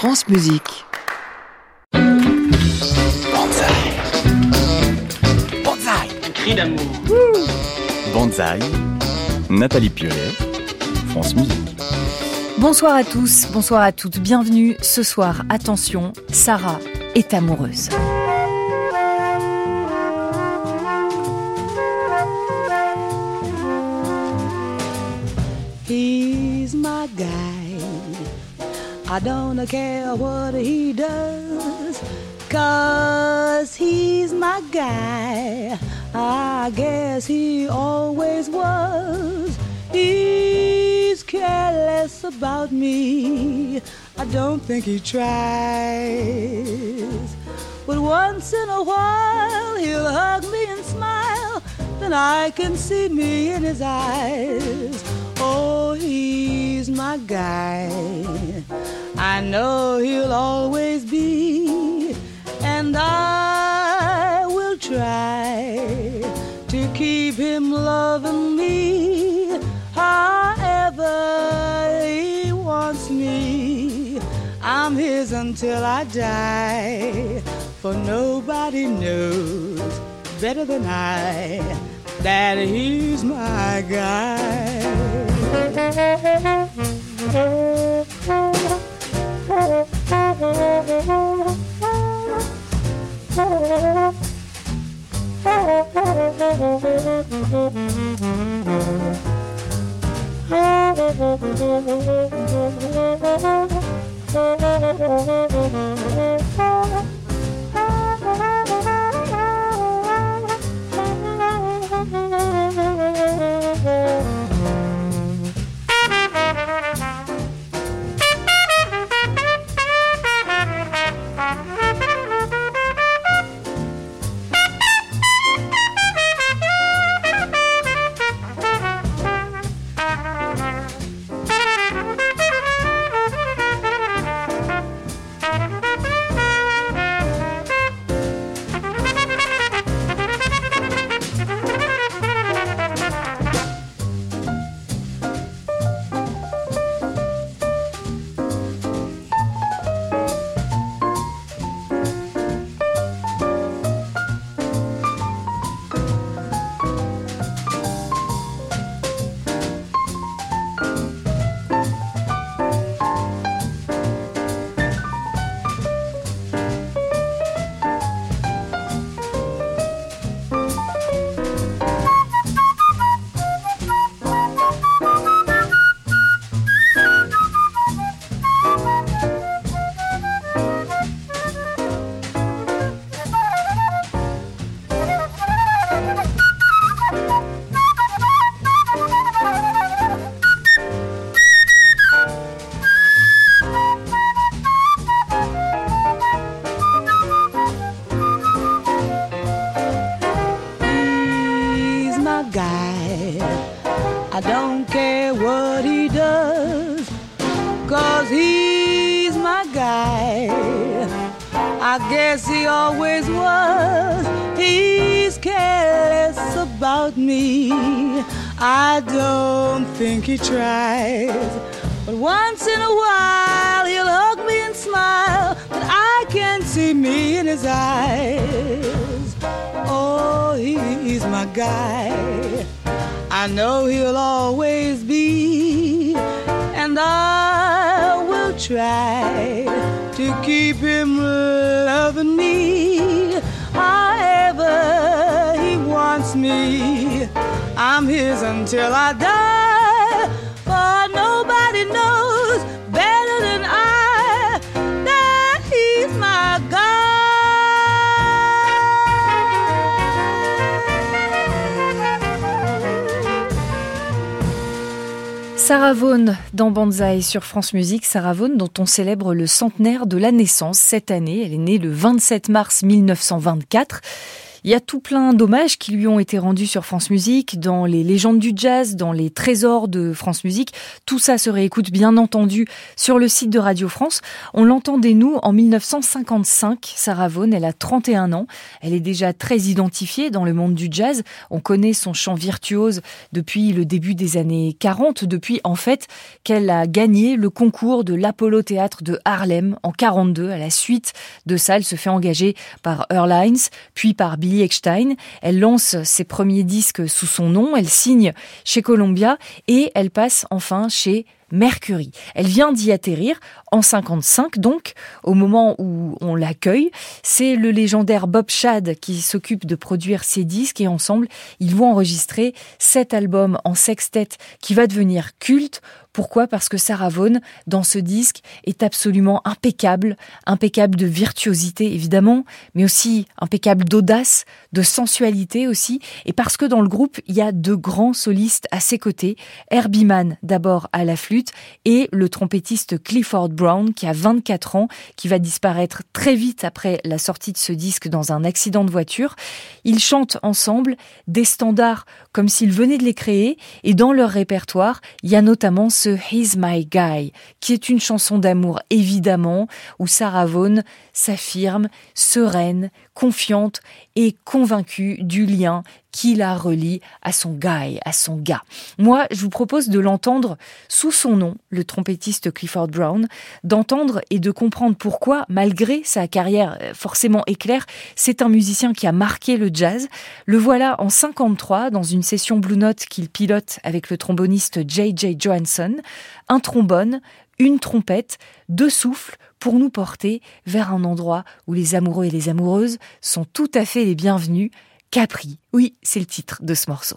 France Musique. Banzai. Banzai. Un cri d'amour. Banzai. Nathalie Pieulet, France Musique. Bonsoir à tous, bonsoir à toutes. Bienvenue ce soir. Attention, Sarah est amoureuse. He's my guy. I don't care what he does, 'cause he's my guy. I guess he always was. He's careless about me. I don't think he tries. But once in a while he'll hug me and smile, then I can see me in his eyes. Oh, he's my guy. I know he'll always be, and I will try to keep him loving me however he wants me. I'm his until I die, for nobody knows better than I that he's my guy. I don't care what he does, 'cause he's my guy. I guess he always was. He's careless about me. I don't think he tries. But once in a while he'll hug me and smile, but I can see me in his eyes. Oh, he's my guy. I know he'll always be, and I will try to keep him loving me however he wants me. I'm his until I die, for nobody knows better than I that he's my God. Sarah Vaughan dans Banzai sur France Musique. Sarah Vaughan dont on célèbre le centenaire de la naissance cette année. Elle est née le 27 mars 1924. Il y a tout plein d'hommages qui lui ont été rendus sur France Musique, dans les légendes du jazz, dans les trésors de France Musique. Tout ça se réécoute bien entendu sur le site de Radio France. On l'entendait nous en 1955. Sarah Vaughan, elle a 31 ans. Elle est déjà très identifiée dans le monde du jazz. On connaît son chant virtuose depuis le début des années 40, depuis en fait qu'elle a gagné le concours de l'Apollo Théâtre de Harlem en 42. À la suite de ça, elle se fait engager par Earl Hines, puis par Billy Eckstine. Elle lance ses premiers disques sous son nom, elle signe chez Columbia et elle passe enfin chez Mercury. Elle vient d'y atterrir en 55, donc, au moment où on l'accueille. C'est le légendaire Bob Shad qui s'occupe de produire ses disques et ensemble, ils vont enregistrer 7 albums en sextet qui va devenir culte. Pourquoi ? Parce que Sarah Vaughan, dans ce disque, est absolument impeccable de virtuosité évidemment, mais aussi impeccable d'audace, de sensualité aussi, et parce que dans le groupe, il y a 2 grands solistes à ses côtés, Herbie Mann d'abord à la flûte, et le trompettiste Clifford Brown qui a 24 ans, qui va disparaître très vite après la sortie de ce disque dans un accident de voiture. Ils chantent ensemble des standards comme s'ils venaient de les créer, et dans leur répertoire, il y a notamment ce He's My Guy, qui est une chanson d'amour évidemment, où Sarah Vaughan s'affirme sereine, confiante et convaincue du lien qui la relie à son guy, à son gars. Moi, je vous propose de l'entendre sous son nom, le trompettiste Clifford Brown, d'entendre et de comprendre pourquoi, malgré sa carrière forcément éclair, c'est un musicien qui a marqué le jazz. Le voilà en 53 dans une session Blue Note qu'il pilote avec le tromboniste J.J. Johansson, un trombone, une trompette, 2 souffles pour nous porter vers un endroit où les amoureux et les amoureuses sont tout à fait les bienvenus. Capri, oui, c'est le titre de ce morceau.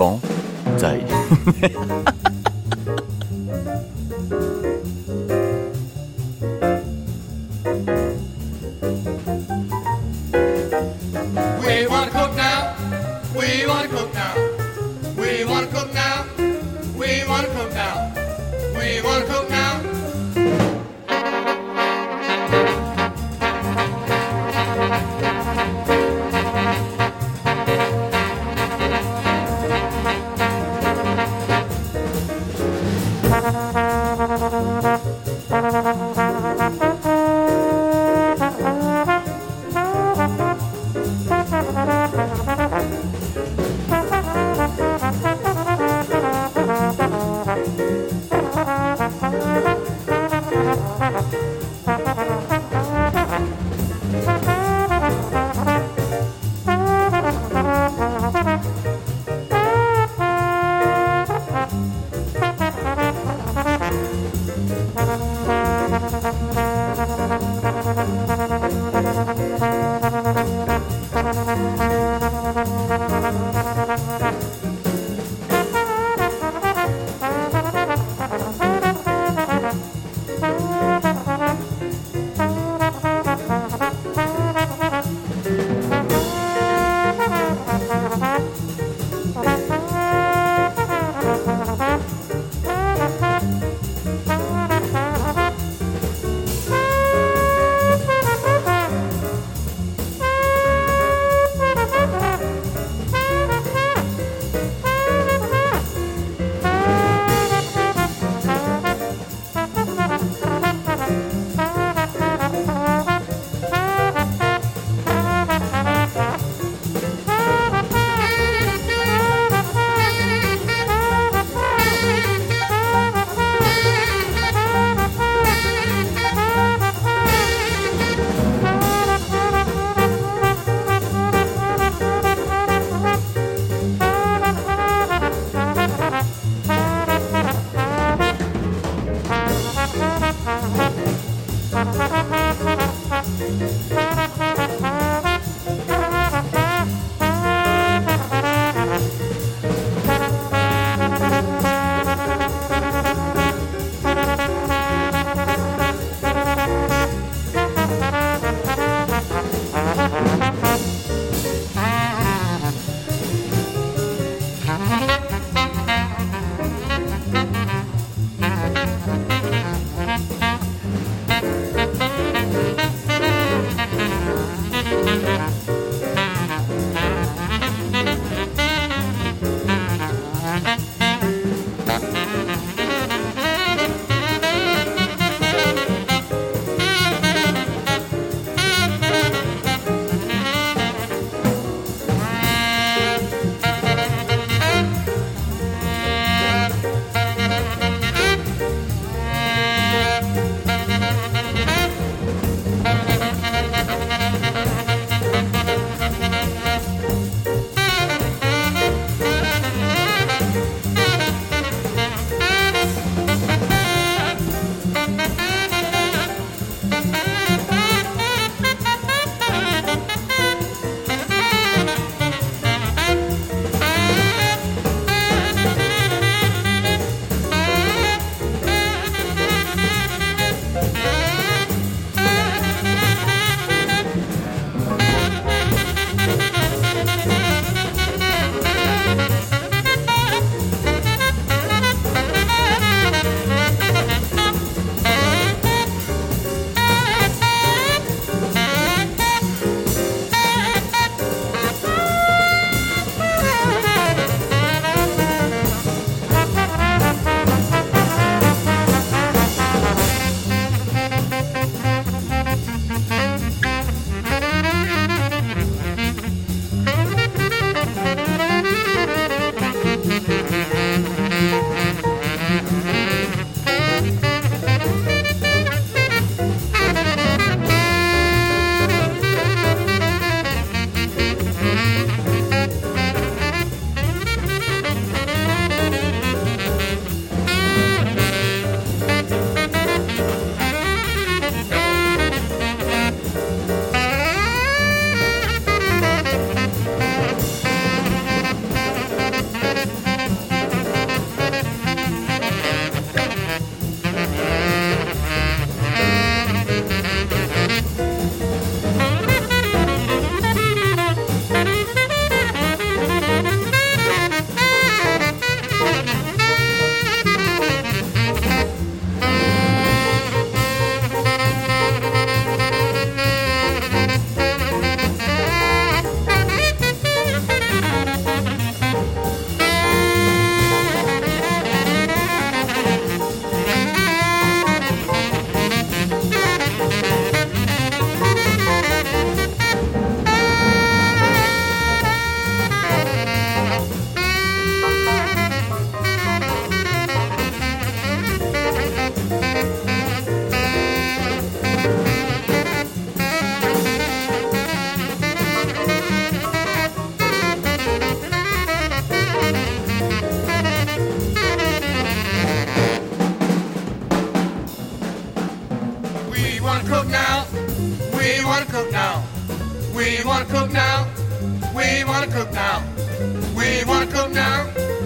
Bon Zai. We want to cook now. We want to cook now. We want to cook now. We want to cook now. We want to cook now. We want to cook now. We want to cook now. We want to cook now.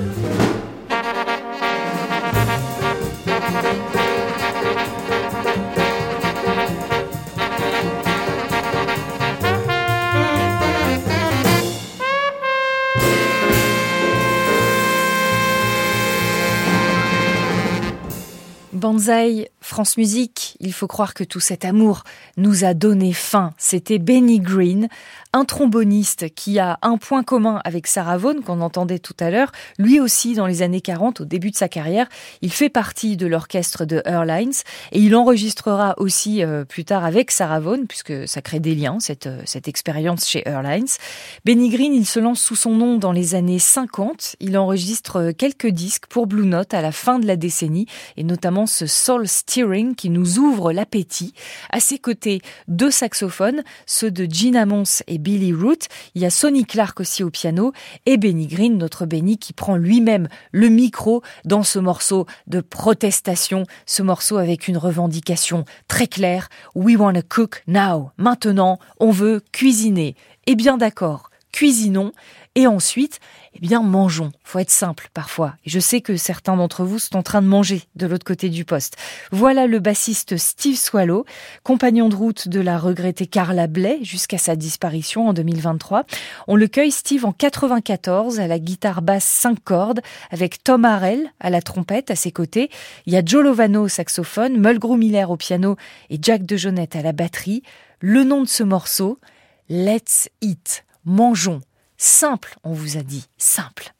Banzai, France Musique, il faut croire que tout cet amour nous a donné faim. C'était Benny Green, un tromboniste qui a un point commun avec Sarah Vaughan, qu'on entendait tout à l'heure. Lui aussi, dans les années 40, au début de sa carrière, il fait partie de l'orchestre de Airlines et il enregistrera aussi plus tard avec Sarah Vaughan, puisque ça crée des liens, cette expérience chez Airlines. Benny Green, il se lance sous son nom dans les années 50. Il enregistre quelques disques pour Blue Note à la fin de la décennie et notamment ce Soul Steering qui nous ouvre l'appétit. À ses côtés, deux saxophones, ceux de Gene Ammons et Billy Root. Il y a Sonny Clark aussi au piano et Benny Green, notre Benny, qui prend lui-même le micro dans ce morceau de protestation, ce morceau avec une revendication très claire. We want to cook now. Maintenant, on veut cuisiner. Eh bien d'accord, cuisinons. Et ensuite, eh bien, mangeons. Faut être simple parfois. Et je sais que certains d'entre vous sont en train de manger de l'autre côté du poste. Voilà le bassiste Steve Swallow, compagnon de route de la regrettée Carla Bley jusqu'à sa disparition en 2023. On le cueille, Steve, en 94 à la guitare basse 5 cordes avec Tom Harrell à la trompette à ses côtés. Il y a Joe Lovano au saxophone, Mulgrew Miller au piano et Jack DeJohnette à la batterie. Le nom de ce morceau, Let's Eat. Mangeons. Simple, on vous a dit, simple.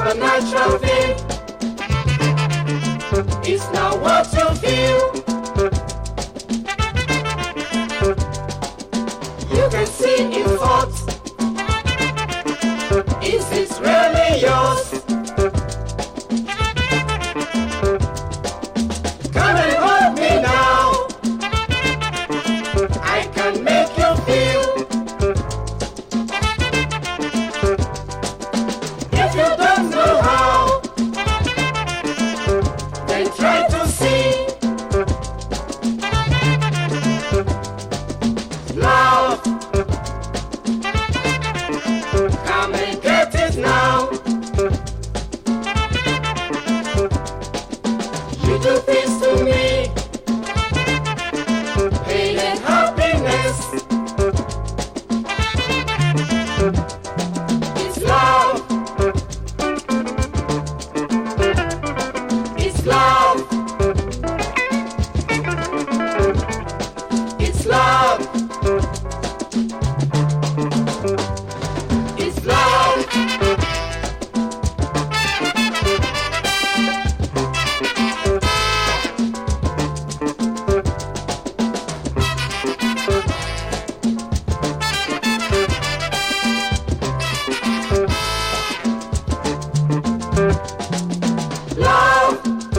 supernatural thing. It's not what you feel. You can see in thoughts. Is it really yours? Come and hold me now. I can make you feel. If you don't know how, then try to see. Love, come and get it now. You do things to me, pain and happiness. It's love. It's love. It's love. It's love. Love.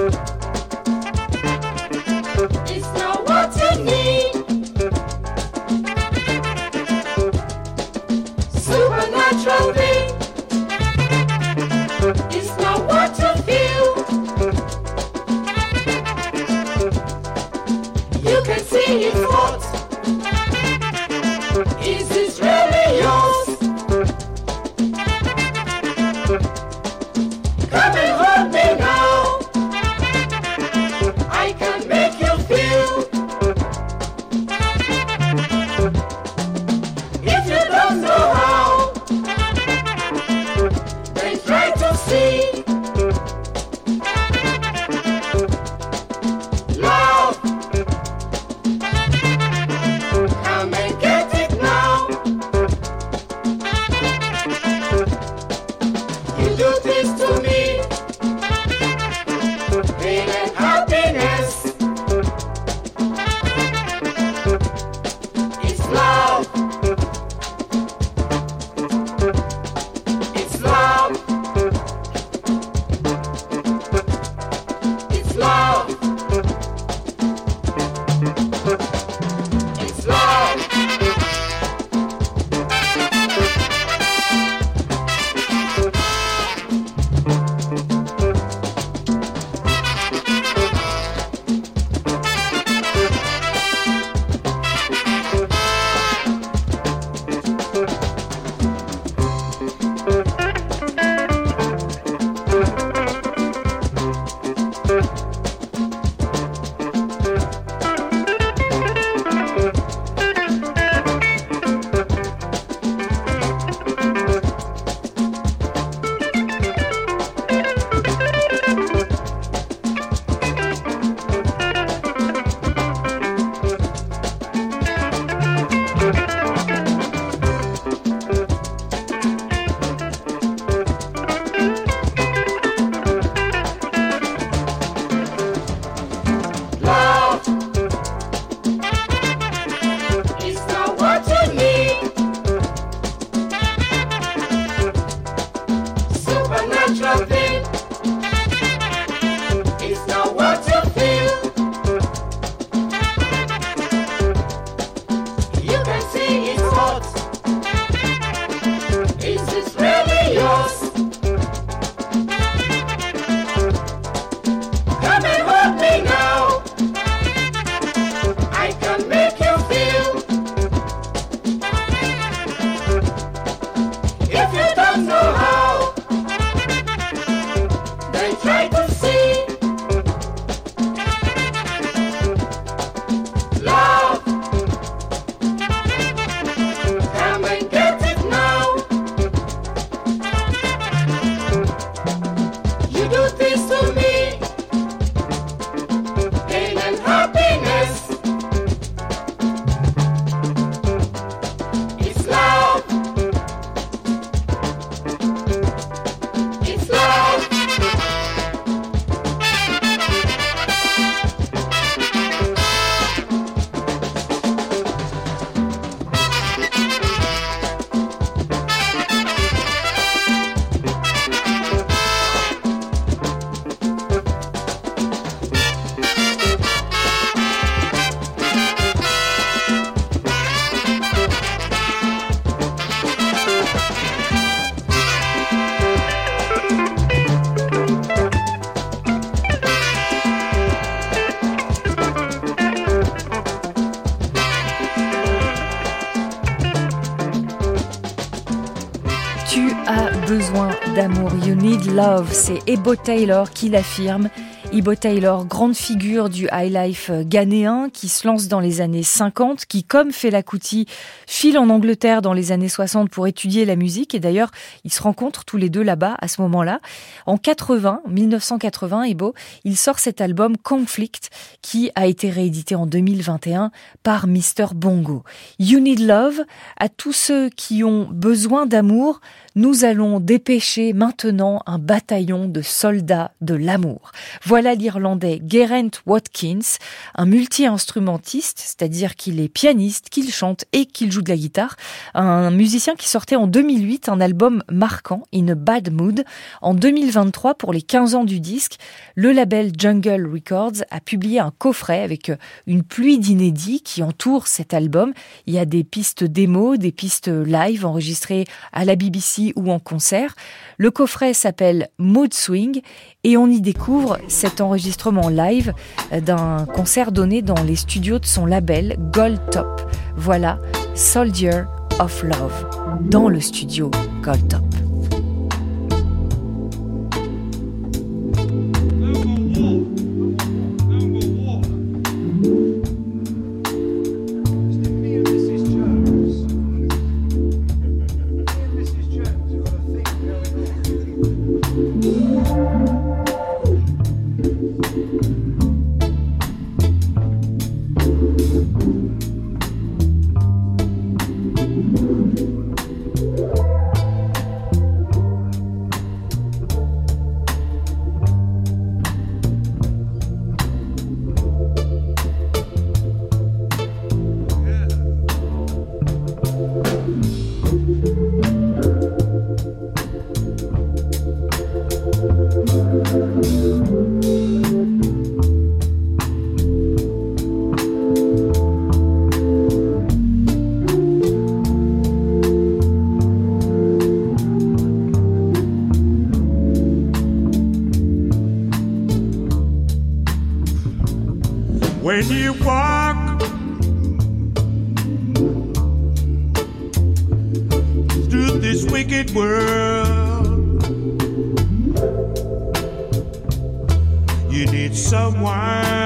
It's not what you need. Supernatural thing. It's not what you feel. You can see in thoughts. Is it really yours? Come and hold me now. I can make you feel. If you don't know how, then try to see. Love, come and get it now. You do this to me, pain and happiness. It's love. It's love. It's love. It's love. Love, it's not what you need. Supernatural thing. It's not what you feel. You can see his thoughts. Is this really yours? Come and hold me now. I can make you feel. If you don't know how, then try to see. Love, come and get it now. You do this to me, pain and happiness. It's love. It's love. besoin d'amour. You need love. C'est Ebo Taylor qui l'affirme. Ebo Taylor, grande figure du highlife ghanéen qui se lance dans les années 50, qui, comme Fela Kuti, file en Angleterre dans les années 60 pour étudier la musique. Et d'ailleurs, ils se rencontrent tous les deux là-bas à ce moment-là. En 1980, Ebo, il sort cet album Conflict qui a été réédité en 2021 par Mr. Bongo. You Need Love, à tous ceux qui ont besoin d'amour, nous allons dépêcher maintenant un bataillon de soldats de l'amour. Voilà l'Irlandais Geraint Watkins, un multi-instrumentiste, c'est-à-dire qu'il est pianiste, qu'il chante et qu'il joue de la guitare. Un musicien qui sortait en 2008 un album marquant, In a Bad Mood. En 2023, pour les 15 ans du disque, le label Jungle Records a publié un coffret avec une pluie d'inédits qui entoure cet album. Il y a des pistes démos, des pistes live enregistrées à la BBC ou en concert. Le coffret s'appelle Mood Swing et on y découvre cet enregistrement live d'un concert donné dans les studios de son label Gold Top. Voilà Soldier of Love dans le studio Gold Top. When you walk through this wicked world, you need someone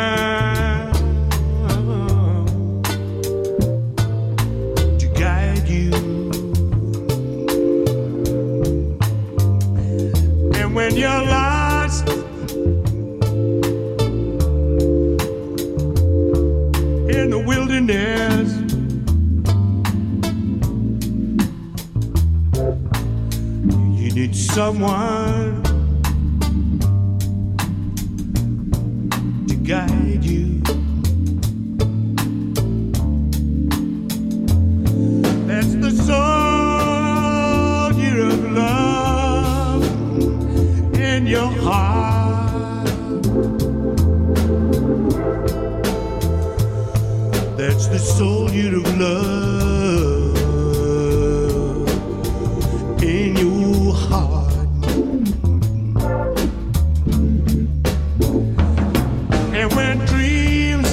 to guide you. And when you're lost in the wilderness, you need someone to guide you. That's the soldier of love in your heart. That's the soldier of love in your heart. And when dreams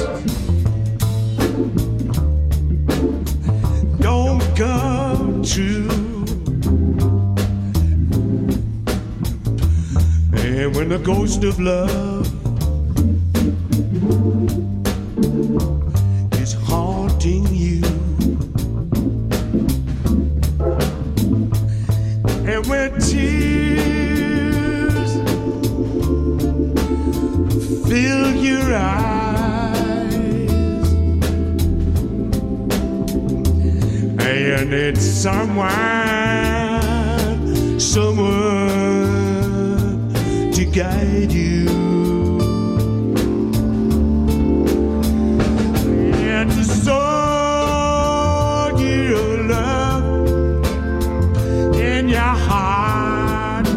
don't come true, and when the ghost of love you, and when tears fill your eyes, and you need someone to guide you. And the soldier of love in your heart,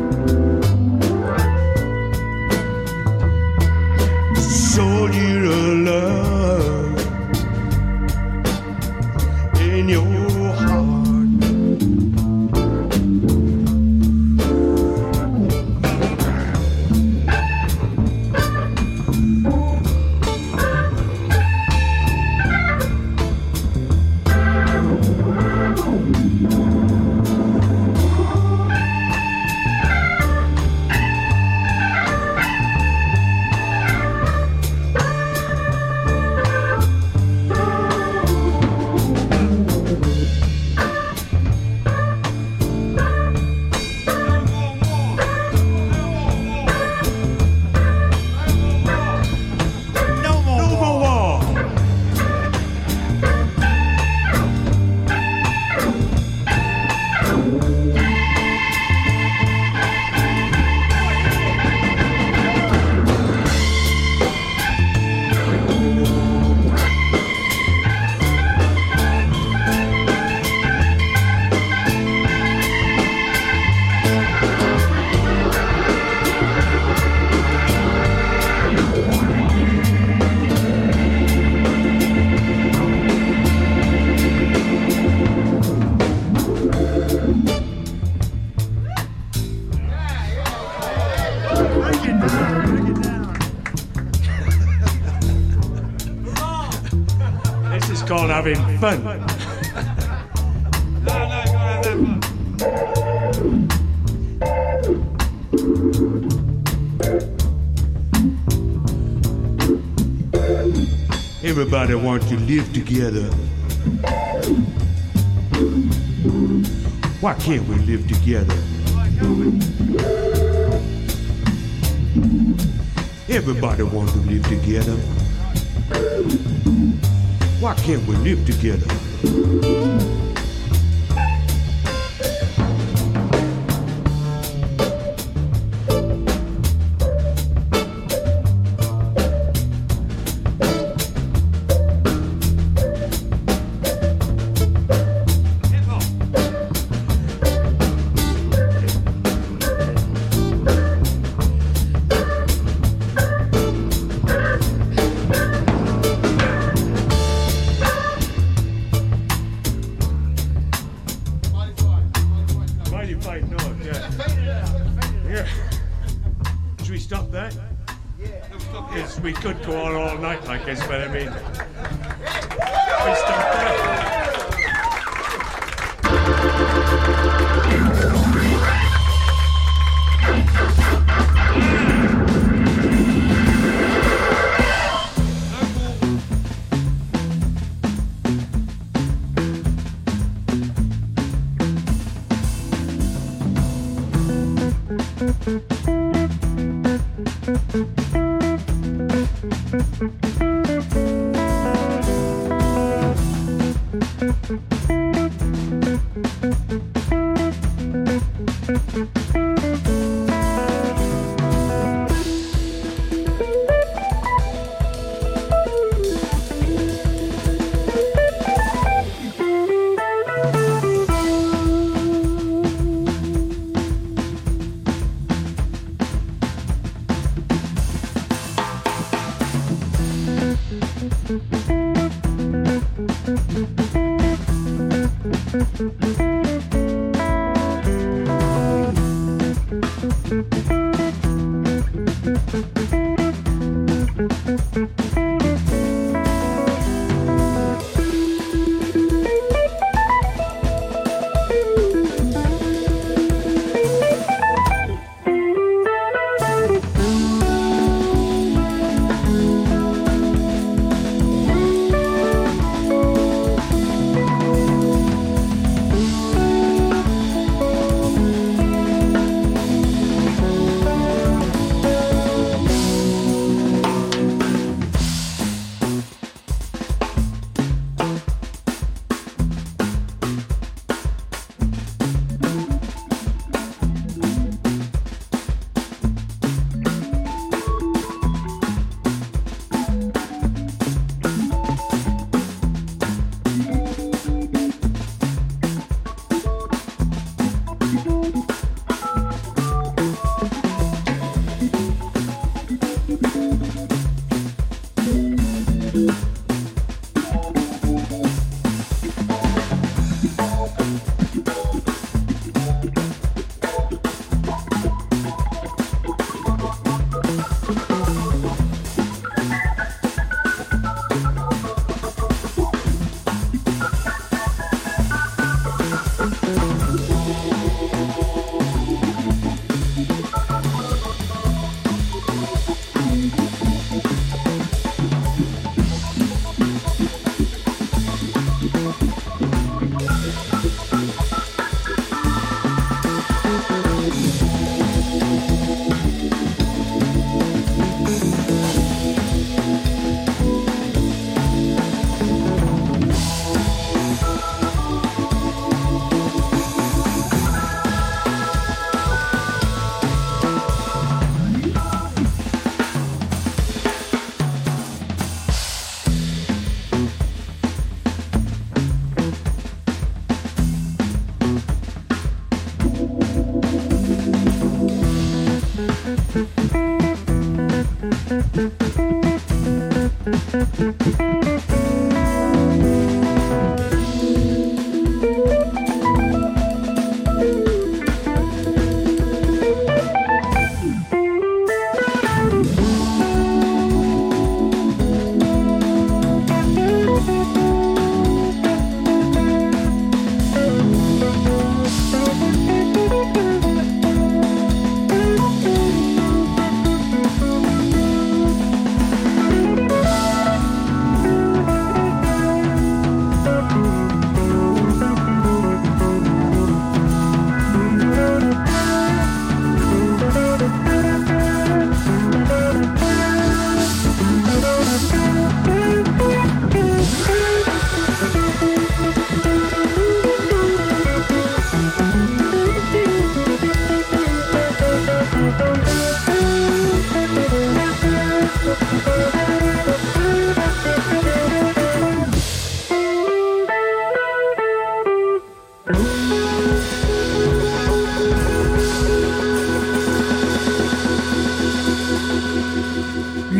soldier of love in your heart. called having fun. Everybody wants to live together. Why can't we live together? Everybody wants to live together. Why can't we live together? We could go on all night like this, but I mean, we stop that.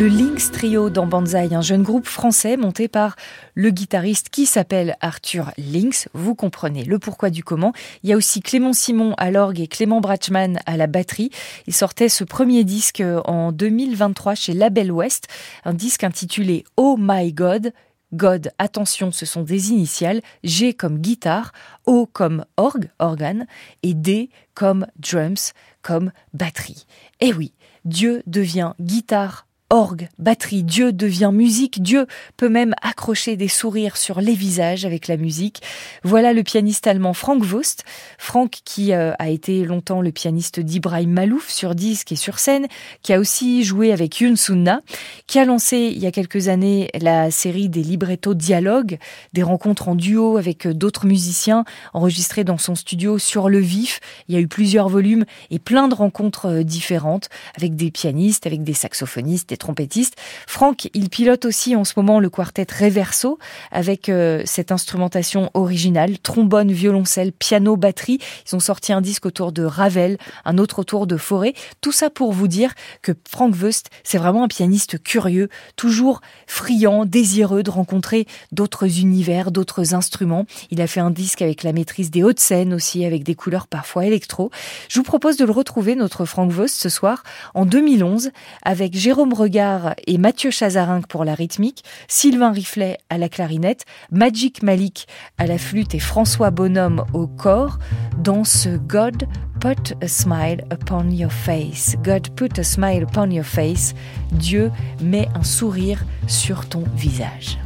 Le Lynx Trio dans Banzai, un jeune groupe français monté par le guitariste qui s'appelle Arthur Lynx. Vous comprenez le pourquoi du comment. Il y a aussi Clément Simon à l'orgue et Clément Brachman à la batterie. Ils sortaient ce premier disque en 2023 chez Label West, un disque intitulé Oh My God. God, attention, ce sont des initiales, G comme guitare, O comme organe, et D comme drums, comme batterie. Et oui, Dieu devient guitare, orgue, batterie, Dieu devient musique, Dieu peut même accrocher des sourires sur les visages avec la musique. Voilà le pianiste allemand Frank Wüst. Frank qui a été longtemps le pianiste d'Ibrahim Malouf sur disque et sur scène, qui a aussi joué avec Youn Sunna, qui a lancé il y a quelques années la série des librettos dialogues, des rencontres en duo avec d'autres musiciens enregistrés dans son studio sur le vif. Il y a eu plusieurs volumes et plein de rencontres différentes avec des pianistes, avec des saxophonistes, des trompettistes. Frank, il pilote aussi en ce moment le quartet Reverso avec cette instrumentation originale, trombone, violoncelle, piano, batterie. Ils ont sorti un disque autour de Ravel, un autre autour de Fauré. Tout ça pour vous dire que Frank Wüst, c'est vraiment un pianiste curieux, toujours friand, désireux de rencontrer d'autres univers, d'autres instruments. Il a fait un disque avec la maîtrise des hautes scènes aussi, avec des couleurs parfois électro. Je vous propose de le retrouver, notre Frank Wüst, ce soir, en 2011, avec Jérôme Regard et Mathieu Chazarin pour la rythmique, Sylvain Riflet à la clarinette, Magic Malik à la flûte et François Bonhomme au cor, dans ce God Put a Smile Upon Your Face. God Put a Smile Upon Your Face. Dieu met un sourire sur ton visage.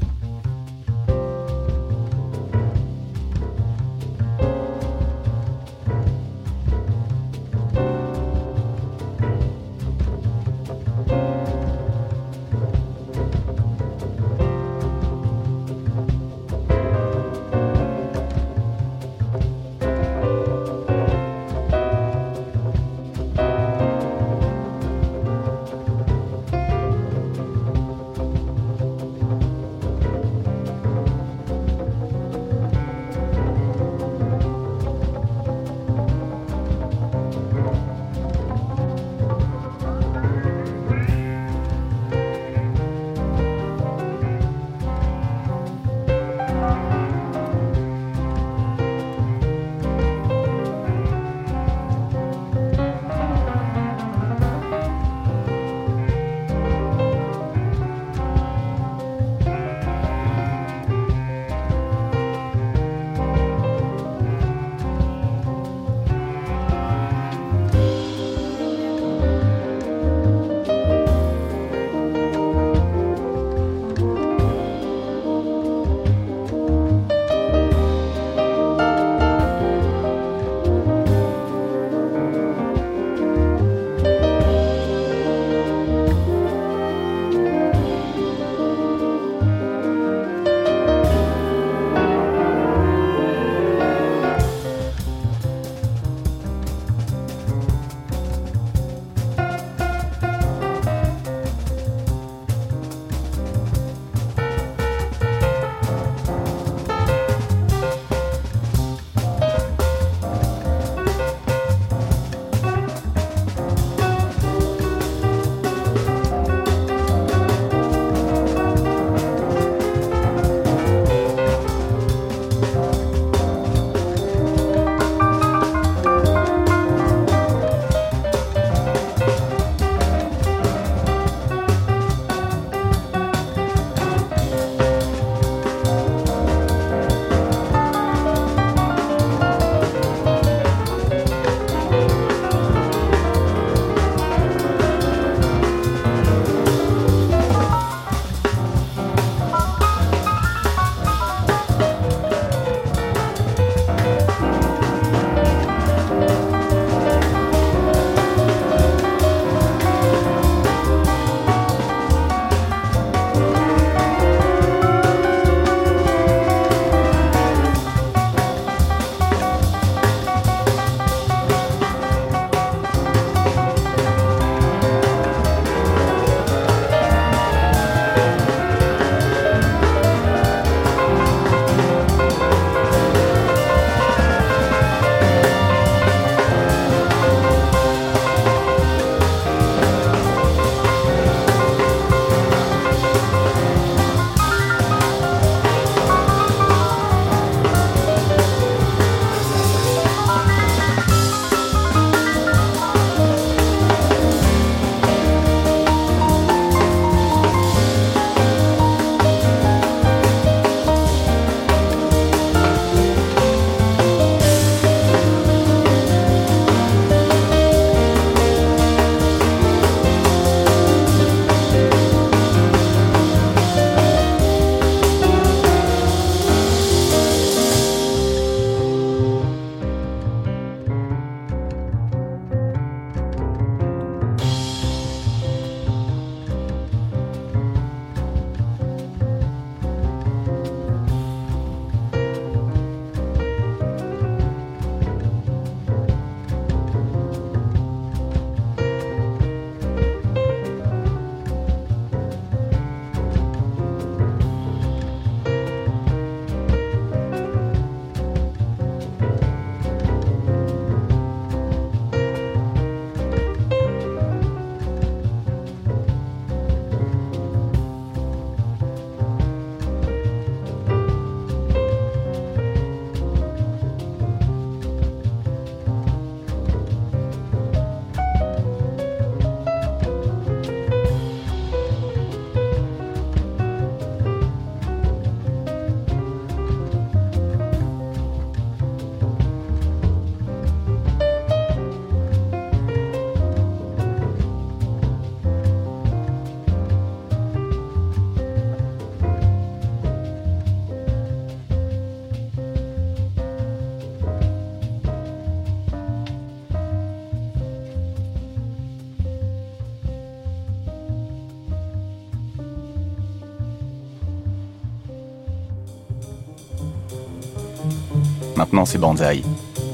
Maintenant, c'est Banzai. Ok ?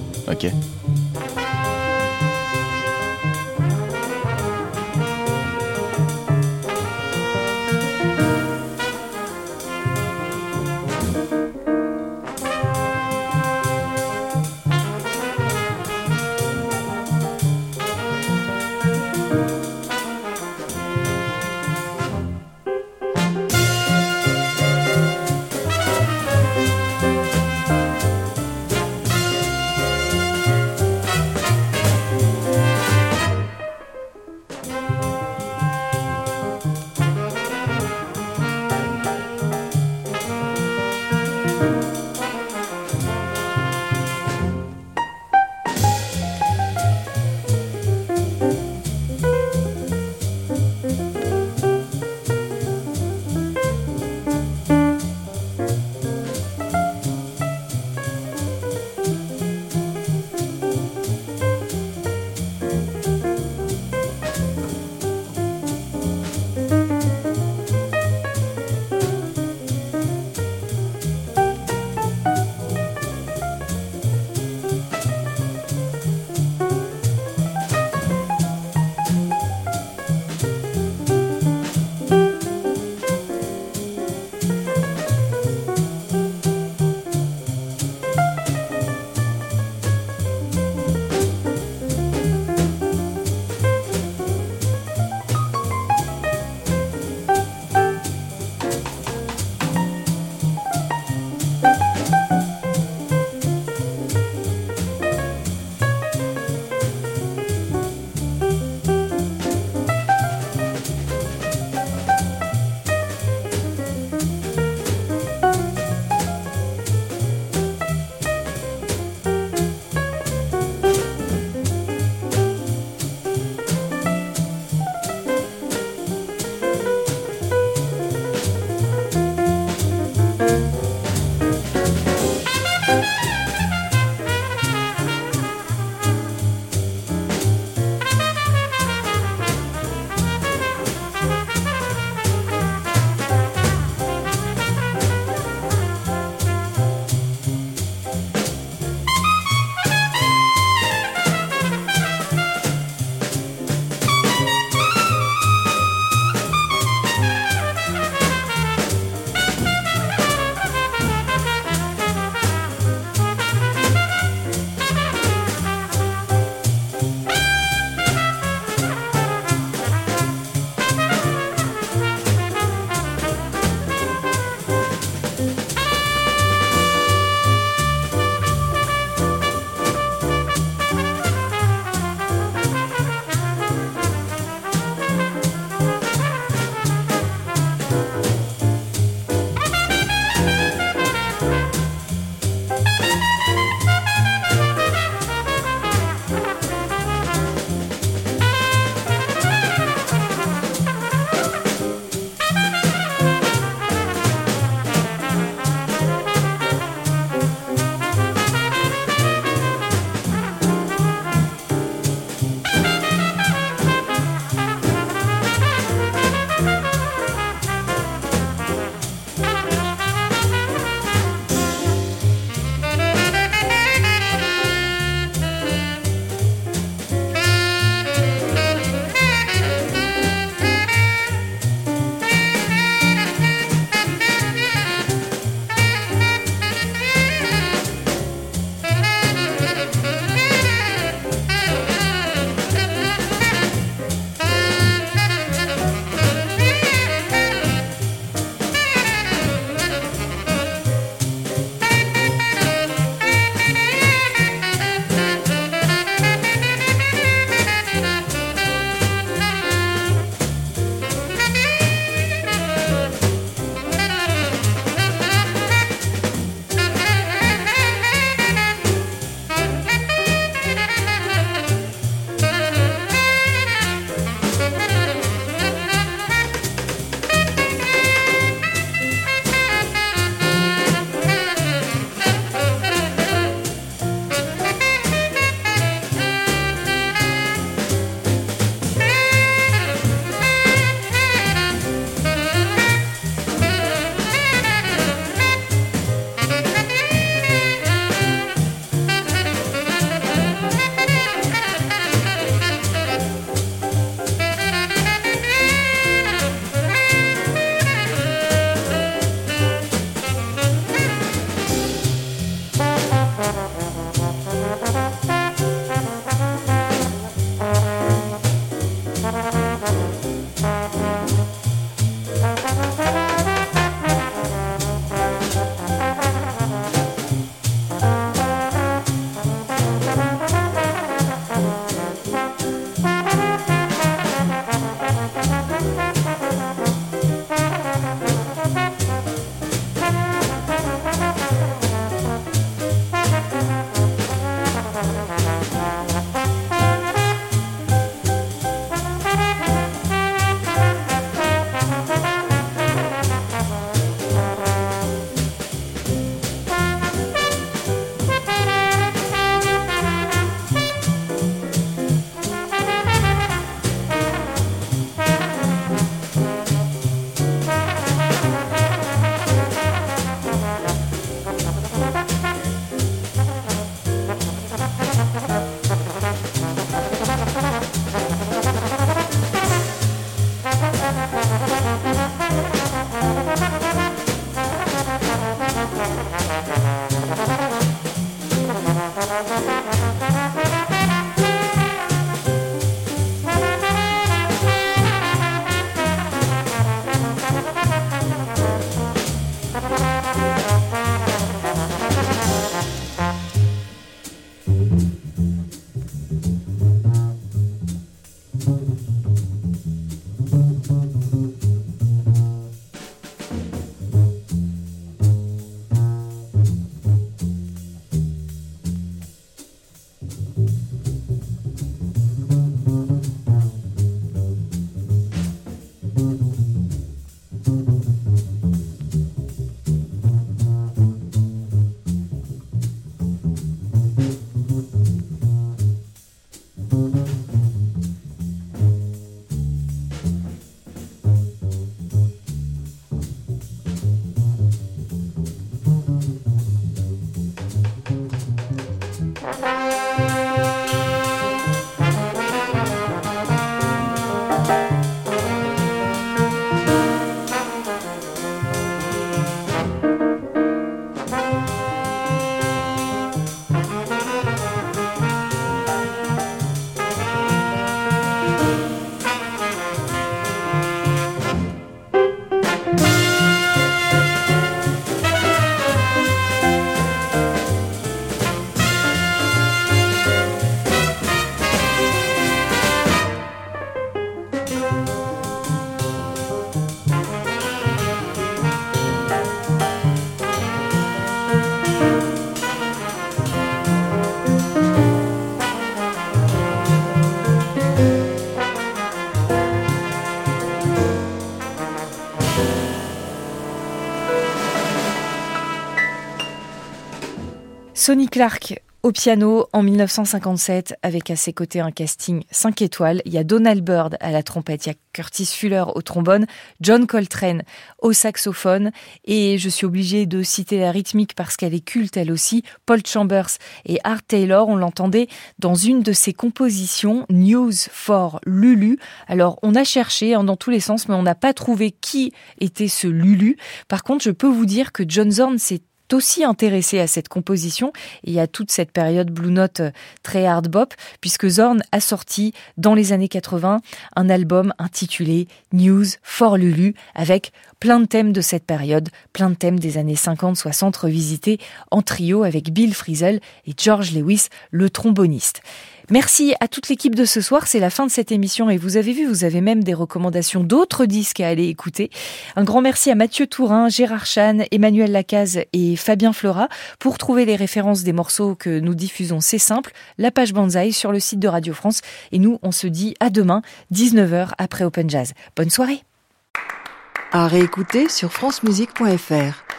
Sonny Clark au piano en 1957 avec à ses côtés un casting 5 étoiles. Il y a Donald Byrd à la trompette, il y a Curtis Fuller au trombone, John Coltrane au saxophone et je suis obligée de citer la rythmique parce qu'elle est culte elle aussi, Paul Chambers et Art Taylor, on l'entendait dans une de ses compositions, News for Lulu. Alors on a cherché dans tous les sens mais on n'a pas trouvé qui était ce Lulu. Par contre je peux vous dire que John Zorn s'est aussi intéressé à cette composition et à toute cette période Blue Note très hard bop, puisque Zorn a sorti dans les années 80 un album intitulé News for Lulu avec plein de thèmes de cette période, plein de thèmes des années 50-60 revisités en trio avec Bill Frisell et George Lewis, le tromboniste. Merci à toute l'équipe de ce soir, c'est la fin de cette émission et vous avez vu, vous avez même des recommandations d'autres disques à aller écouter. Un grand merci à Mathieu Tourin, Gérard Chan, Emmanuel Lacaze et Fabien Fleurat. Pour trouver les références des morceaux que nous diffusons, c'est simple, la page Banzai sur le site de Radio France et nous on se dit à demain, 19h après Open Jazz. Bonne soirée. À réécouter sur francemusique.fr.